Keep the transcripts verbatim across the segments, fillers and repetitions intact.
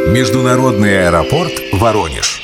Международный аэропорт Воронеж.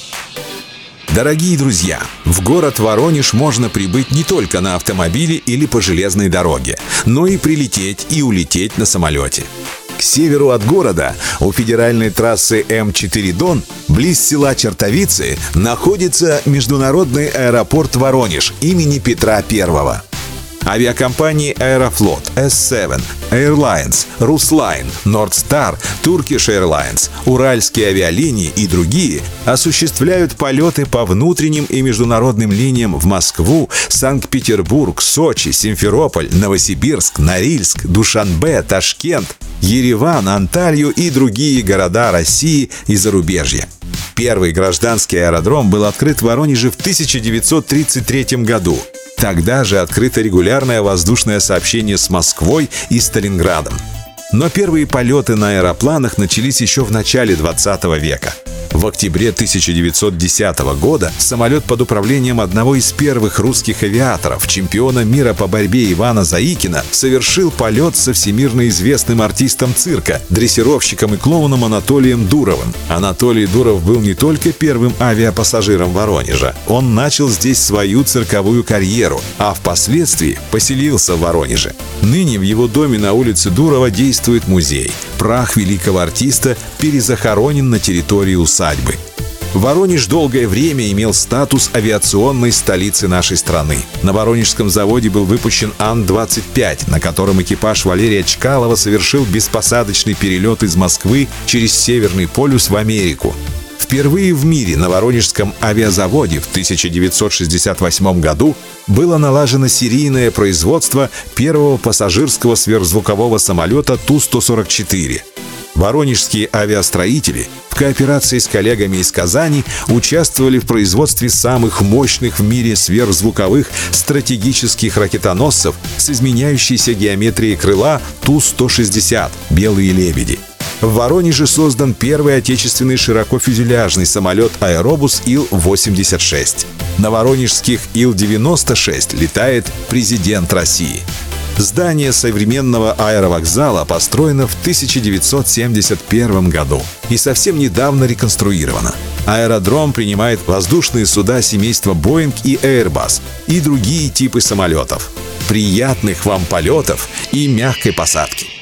Дорогие друзья, в город Воронеж можно прибыть не только на автомобиле или по железной дороге, но и прилететь и улететь на самолете. К северу от города, у федеральной трассы эм четыре Дон, близ села Чертовицы, находится Международный аэропорт Воронеж имени Петра Первого. Авиакомпании Аэрофлот, эс семь, Airlines, Rusline, Nordstar, Turkish Airlines, Уральские авиалинии и другие осуществляют полеты по внутренним и международным линиям в Москву, Санкт-Петербург, Сочи, Симферополь, Новосибирск, Норильск, Душанбе, Ташкент, Ереван, Анталью и другие города России и зарубежья. Первый гражданский аэродром был открыт в Воронеже в тысяча девятьсот тридцать третьем году. Тогда же открыто регулярное воздушное сообщение с Москвой и Сталинградом. Но первые полеты на аэропланах начались еще в начале двадцатого века. В октябре тысяча девятьсот десятого года самолет под управлением одного из первых русских авиаторов, чемпиона мира по борьбе Ивана Заикина, совершил полет со всемирно известным артистом цирка, дрессировщиком и клоуном Анатолием Дуровым. Анатолий Дуров был не только первым авиапассажиром Воронежа. Он начал здесь свою цирковую карьеру, а впоследствии поселился в Воронеже. Ныне в его доме на улице Дурова действует музей. Прах великого артиста перезахоронен на территории усадьбы. Воронеж долгое время имел статус авиационной столицы нашей страны. На Воронежском заводе был выпущен Ан двадцать пять, на котором экипаж Валерия Чкалова совершил беспосадочный перелет из Москвы через Северный полюс в Америку. Впервые в мире на Воронежском авиазаводе в тысяча девятьсот шестьдесят восьмом году было налажено серийное производство первого пассажирского сверхзвукового самолета Ту сто сорок четыре. Воронежские авиастроители в кооперации с коллегами из Казани участвовали в производстве самых мощных в мире сверхзвуковых стратегических ракетоносцев с изменяющейся геометрией крыла Ту сто шестьдесят «Белые лебеди». В Воронеже создан первый отечественный широкофюзеляжный самолет «Аэробус Ил восемьдесят шесть». На воронежских Ил девяносто шесть летает президент России. Здание современного аэровокзала построено в тысяча девятьсот семьдесят первом году и совсем недавно реконструировано. Аэродром принимает воздушные суда семейства Боинг и Airbus и другие типы самолетов. Приятных вам полетов и мягкой посадки!